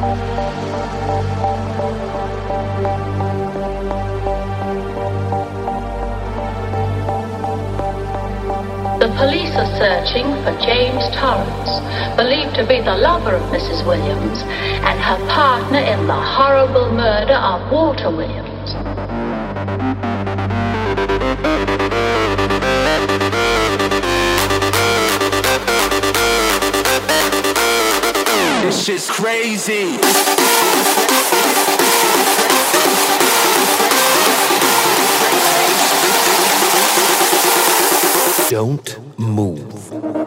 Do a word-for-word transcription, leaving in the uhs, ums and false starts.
The police are searching for James Torrance, believed to be the lover of Missus Williams and her partner in the horrible murder of Walter Williams. This shit's crazy. Don't move.